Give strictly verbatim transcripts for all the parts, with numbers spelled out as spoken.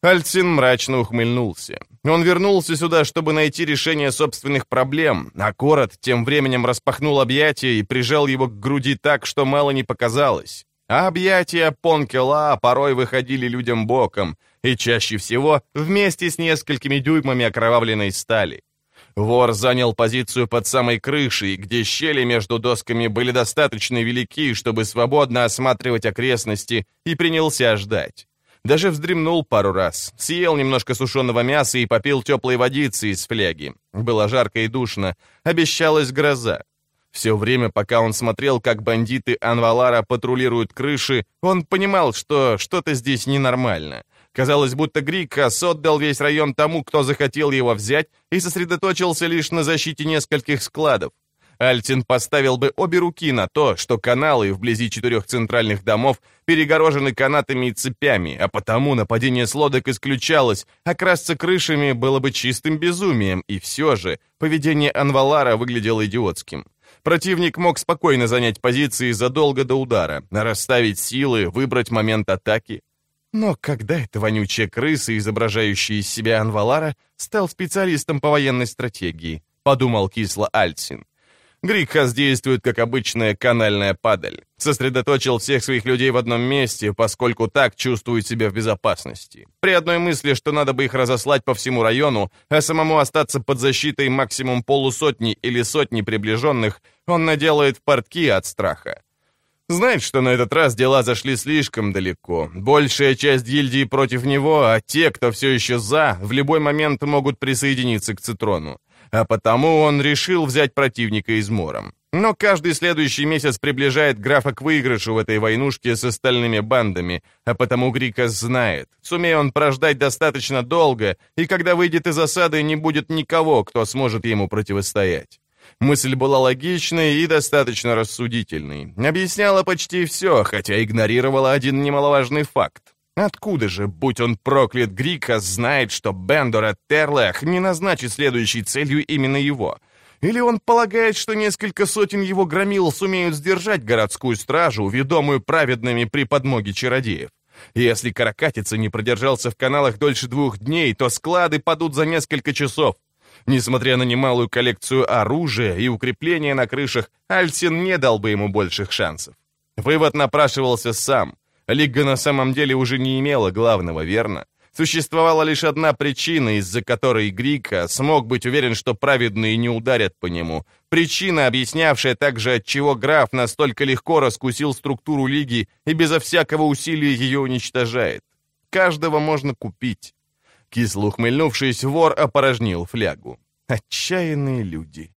Альцин мрачно ухмыльнулся. Он вернулся сюда, чтобы найти решение собственных проблем, а Корот тем временем распахнул объятия и прижал его к груди так, что мало не показалось. А объятия Понкела порой выходили людям боком, и чаще всего вместе с несколькими дюймами окровавленной стали. Вор занял позицию под самой крышей, где щели между досками были достаточно велики, чтобы свободно осматривать окрестности, и принялся ждать. Даже вздремнул пару раз, съел немножко сушеного мяса и попил теплой водицы из фляги. Было жарко и душно, обещалась гроза. Все время, пока он смотрел, как бандиты Анвалара патрулируют крыши, он понимал, что что-то здесь ненормально. Казалось, будто Грикас отдал весь район тому, кто захотел его взять, и сосредоточился лишь на защите нескольких складов. Альцин поставил бы обе руки на то, что каналы вблизи четырех центральных домов перегорожены канатами и цепями, а потому нападение с лодок исключалось, а красться крышами было бы чистым безумием, и все же поведение Анвалара выглядело идиотским. Противник мог спокойно занять позиции задолго до удара, расставить силы, выбрать момент атаки. Но когда эта вонючая крыса, изображающая из себя Анвалара, стал специалистом по военной стратегии, подумал кисло Альцин. Грикхас действует как обычная канальная падаль. Сосредоточил всех своих людей в одном месте, поскольку так чувствует себя в безопасности. При одной мысли, что надо бы их разослать по всему району, а самому остаться под защитой максимум полусотни или сотни приближенных, он наделает портки от страха. Знает, что на этот раз дела зашли слишком далеко. Большая часть гильдии против него, а те, кто все еще за, в любой момент могут присоединиться к Цитрону. А потому он решил взять противника измором. Но каждый следующий месяц приближает графа к выигрышу в этой войнушке с остальными бандами, а потому Грикас знает, сумея он прождать достаточно долго, и когда выйдет из осады, не будет никого, кто сможет ему противостоять. Мысль была логичной и достаточно рассудительной. Объясняла почти все, хотя игнорировала один немаловажный факт. Откуда же, будь он проклят, Грикас знает, что Бендора Терлах не назначит следующей целью именно его? Или он полагает, что несколько сотен его громил сумеют сдержать городскую стражу, ведомую праведными при подмоге чародеев? Если каракатица не продержался в каналах дольше двух дней, то склады падут за несколько часов. Несмотря на немалую коллекцию оружия и укрепления на крышах, Альцин не дал бы ему больших шансов. Вывод напрашивался сам. Лига на самом деле уже не имела главного, верно? Существовала лишь одна причина, из-за которой Грика смог быть уверен, что праведные не ударят по нему. Причина, объяснявшая также, отчего граф настолько легко раскусил структуру Лиги и безо всякого усилия ее уничтожает. Каждого можно купить. Кисло ухмыльнувшись, вор опорожнил флягу. Отчаянные люди.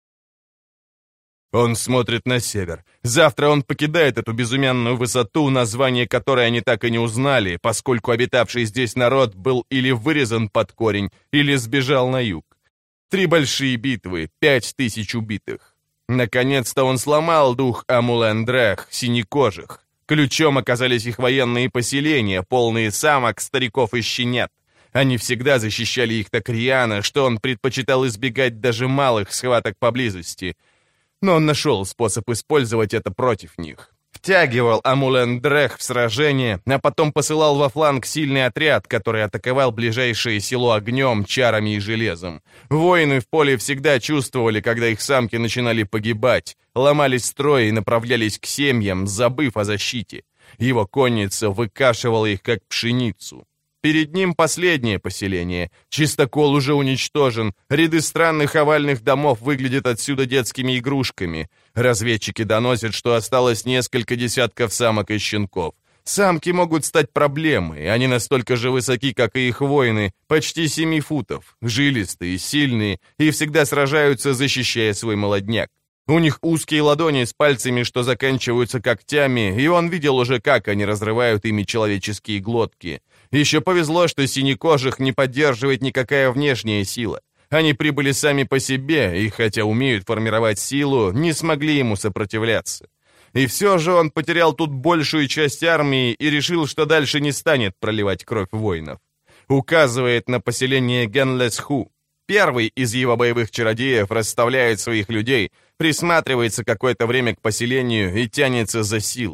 Он смотрит на север. Завтра он покидает эту безымянную высоту, название которой они так и не узнали, поскольку обитавший здесь народ был или вырезан под корень, или сбежал на юг. Три большие битвы, пять тысяч убитых. Наконец-то он сломал дух Амулендрех, синекожих. Ключом оказались их военные поселения, полные самок, стариков и щенят. Они всегда защищали их так рьяно, что он предпочитал избегать даже малых схваток поблизости. Но он нашел способ использовать это против них. Втягивал Амулендрех в сражение, а потом посылал во фланг сильный отряд, который атаковал ближайшее село огнем, чарами и железом. Воины в поле всегда чувствовали, когда их самки начинали погибать, ломались строй и направлялись к семьям, забыв о защите. Его конница выкашивала их, как пшеницу. Перед ним последнее поселение. Чистокол уже уничтожен. Ряды странных овальных домов выглядят отсюда детскими игрушками. Разведчики доносят, что осталось несколько десятков самок и щенков. Самки могут стать проблемой. Они настолько же высоки, как и их воины, почти семи футов, жилистые, сильные и всегда сражаются, защищая свой молодняк. У них узкие ладони с пальцами, что заканчиваются когтями, и он видел уже, как они разрывают ими человеческие глотки. Еще повезло, что синекожих не поддерживает никакая внешняя сила. Они прибыли сами по себе, и хотя умеют формировать силу, не смогли ему сопротивляться. И все же он потерял тут большую часть армии и решил, что дальше не станет проливать кровь воинов. Указывает на поселение Генлесху. Первый из его боевых чародеев расставляет своих людей, присматривается какое-то время к поселению и тянется за силой.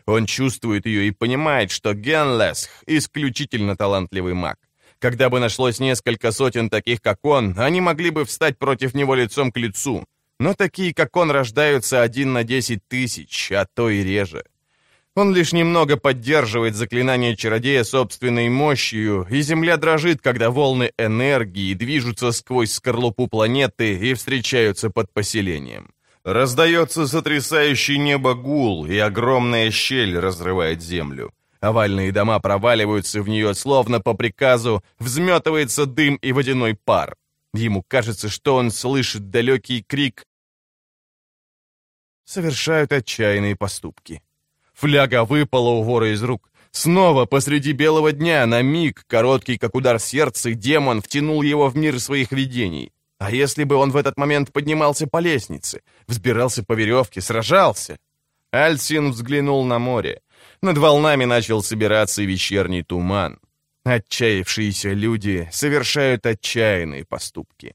Он чувствует ее и понимает, что Генлесх — исключительно талантливый маг. Когда бы нашлось несколько сотен таких, как он, они могли бы встать против него лицом к лицу. Но такие, как он, рождаются один на десять тысяч, а то и реже. Он лишь немного поддерживает заклинание чародея собственной мощью, и Земля дрожит, когда волны энергии движутся сквозь скорлупу планеты и встречаются под поселением. Раздается сотрясающий небо гул, и огромная щель разрывает землю. Овальные дома проваливаются в нее, словно по приказу, взметывается дым и водяной пар. Ему кажется, что он слышит далекий крик. Совершают отчаянные поступки. Фляга выпала у вора из рук. Снова посреди белого дня, на миг, короткий как удар сердца, демон втянул его в мир своих видений. А если бы он в этот момент поднимался по лестнице, взбирался по веревке, сражался? Альсин взглянул на море. Над волнами начал собираться вечерний туман. Отчаявшиеся люди совершают отчаянные поступки.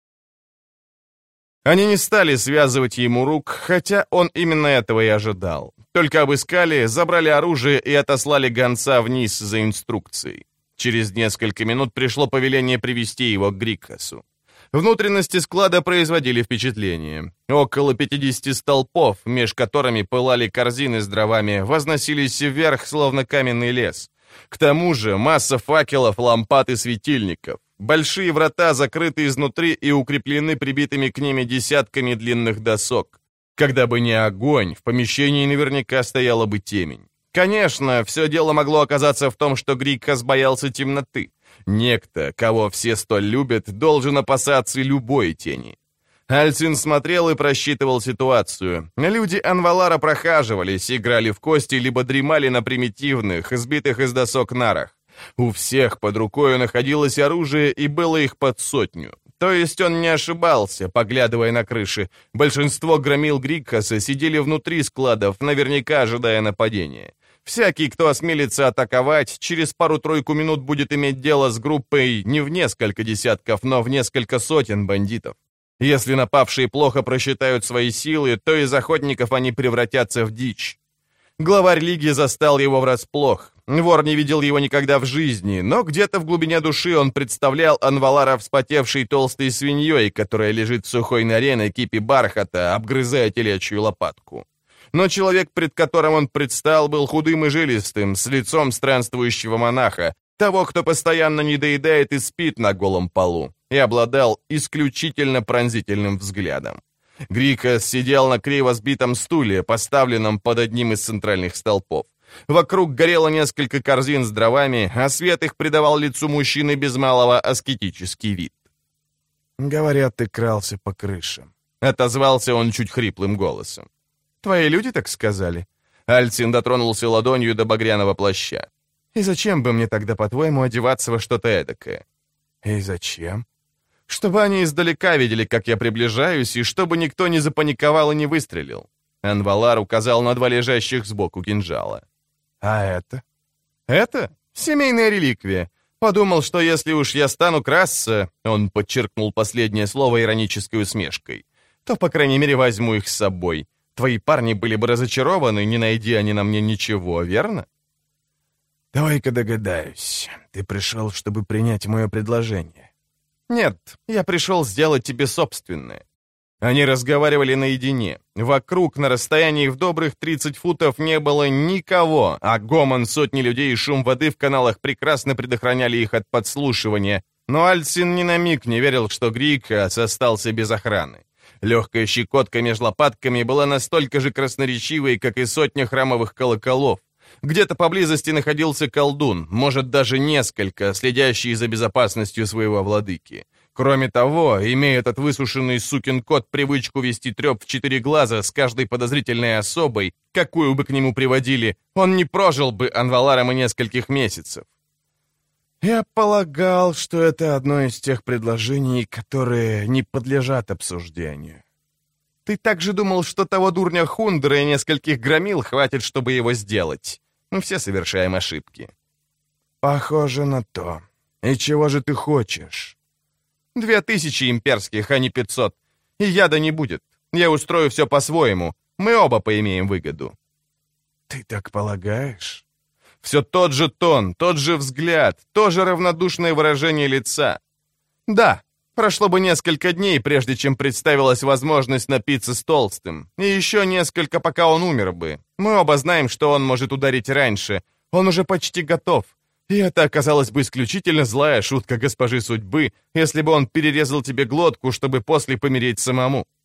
Они не стали связывать ему рук, хотя он именно этого и ожидал. Только обыскали, забрали оружие и отослали гонца вниз за инструкцией. Через несколько минут пришло повеление привести его к Грикхасу. Внутренности склада производили впечатление. Около пятидесяти столпов, меж которыми пылали корзины с дровами, возносились вверх, словно каменный лес. К тому же масса факелов, лампад и светильников. Большие врата закрыты изнутри и укреплены прибитыми к ними десятками длинных досок. Когда бы не огонь, в помещении наверняка стояла бы темень. Конечно, все дело могло оказаться в том, что Грикхас боялся темноты. Некто, кого все столь любят, должен опасаться любой тени. Альсин смотрел и просчитывал ситуацию. Люди Анвалара прохаживались, играли в кости, либо дремали на примитивных, сбитых из досок нарах. У всех под рукой находилось оружие, и было их под сотню. То есть он не ошибался, поглядывая на крыши. Большинство громил Грикхаса сидели внутри складов, наверняка ожидая нападения. Всякий, кто осмелится атаковать, через пару-тройку минут будет иметь дело с группой не в несколько десятков, но в несколько сотен бандитов. Если напавшие плохо просчитают свои силы, то из охотников они превратятся в дичь. Главарь Лиги застал его врасплох. Вор не видел его никогда в жизни, но где-то в глубине души он представлял Анвалара вспотевшей толстой свиньей, которая лежит в сухой норе на кипе бархата, обгрызая телячью лопатку. Но человек, пред которым он предстал, был худым и жилистым, с лицом странствующего монаха, того, кто постоянно недоедает и спит на голом полу, и обладал исключительно пронзительным взглядом. Грикхас сидел на криво сбитом стуле, поставленном под одним из центральных столпов. Вокруг горело несколько корзин с дровами, а свет их придавал лицу мужчины без малого аскетический вид. «Говорят, ты крался по крышам», — отозвался он чуть хриплым голосом. «Твои люди так сказали?» Альсин дотронулся ладонью до багряного плаща. «И зачем бы мне тогда, по-твоему, одеваться во что-то эдакое?» «И зачем?» «Чтобы они издалека видели, как я приближаюсь, и чтобы никто не запаниковал и не выстрелил». Анвалар указал на два лежащих сбоку кинжала. «А это?» «Это? Семейная реликвия. Подумал, что если уж я стану красться...» Он подчеркнул последнее слово иронической усмешкой. «То, по крайней мере, возьму их с собой. Твои парни были бы разочарованы, не найди они на мне ничего, верно?» «Давай-ка догадаюсь. Ты пришел, чтобы принять мое предложение?» «Нет, я пришел сделать тебе собственное». Они разговаривали наедине. Вокруг, на расстоянии в добрых тридцать футов, не было никого, а гомон сотни людей и шум воды в каналах прекрасно предохраняли их от подслушивания. Но Альсин ни на миг не верил, что Грикхас остался без охраны. Легкая щекотка между лопатками была настолько же красноречивой, как и сотня храмовых колоколов. Где-то поблизости находился колдун, может, даже несколько, следящий за безопасностью своего владыки. Кроме того, имея этот высушенный сукин кот привычку вести треп в четыре глаза с каждой подозрительной особой, какую бы к нему приводили, он не прожил бы Анваларом и нескольких месяцев. «Я полагал, что это одно из тех предложений, которые не подлежат обсуждению». «Ты также думал, что того дурня Хундера и нескольких громил хватит, чтобы его сделать? Мы все совершаем ошибки». «Похоже на то. И чего же ты хочешь?» «Две тысячи имперских, а не пятьсот. И яда не будет. Я устрою все по-своему. Мы оба поимеем выгоду». «Ты так полагаешь?» Все тот же тон, тот же взгляд, то же равнодушное выражение лица. «Да, прошло бы несколько дней, прежде чем представилась возможность напиться с Толстым. И еще несколько, пока он умер бы. Мы оба знаем, что он может ударить раньше. Он уже почти готов. И это оказалась бы исключительно злая шутка госпожи судьбы, если бы он перерезал тебе глотку, чтобы после помереть самому.